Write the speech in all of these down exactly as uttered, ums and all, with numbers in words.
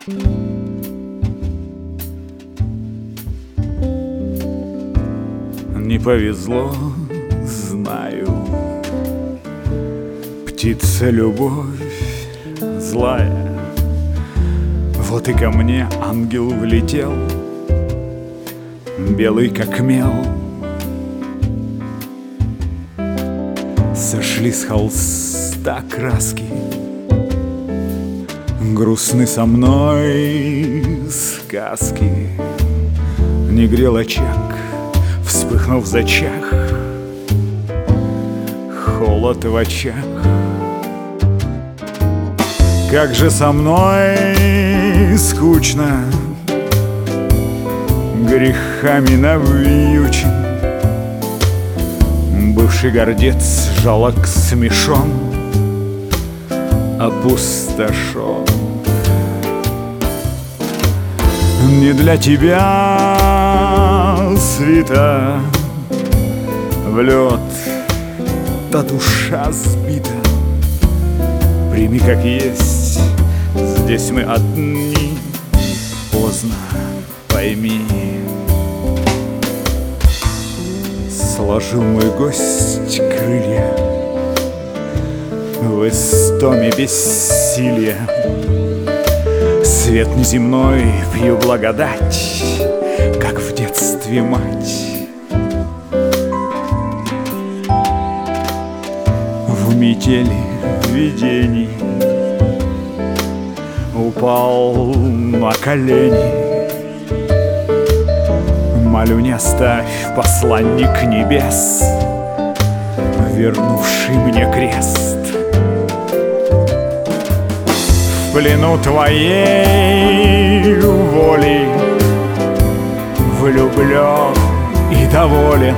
Не повезло, знаю, птица любовь злая. Вот и ко мне ангел влетел, белый как мел. Сошли с холста краски, грустны со мной сказки. Не грел очаг, вспыхнув в зачах, холод в очах. Как же со мной скучно, грехами навьючен. Бывший гордец жалок смешон, опустошен. Не для тебя, свита, в лед та душа сбита. Прими как есть, здесь мы одни, поздно, пойми. Сложил мой гость крылья в истоме бессилия. Свет неземной, пью благодать, как в детстве мать. В метели видений упал на колени. Молю, не оставь, посланник небес, вернувший мне крест. В плену твоей воли влюблен и доволен.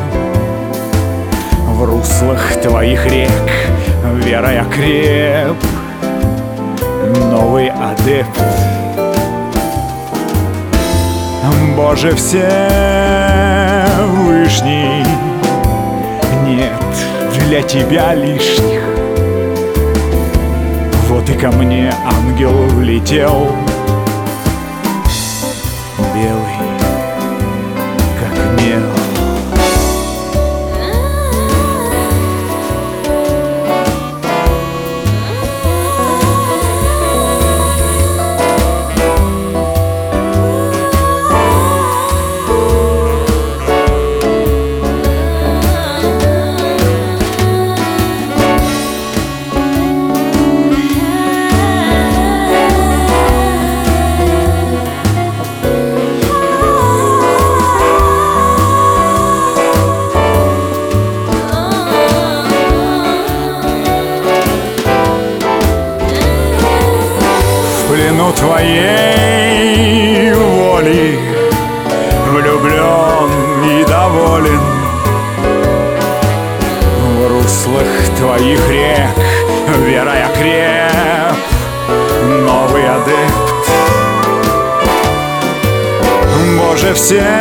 В руслах твоих рек верой окреп новый адепт. Боже Всевышний, нет для тебя лишних. Вот и ко мне ангел влетел, белый как мел. В плену твоей воли влюблен и доволен. В руслах твоих рек верой окреп новый адепт. Боже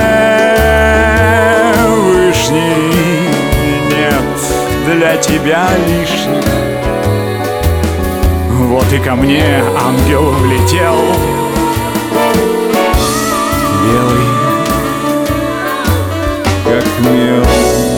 Всевышний, нет для тебя лишних. Вот и ко мне ангел влетел, белый как мел.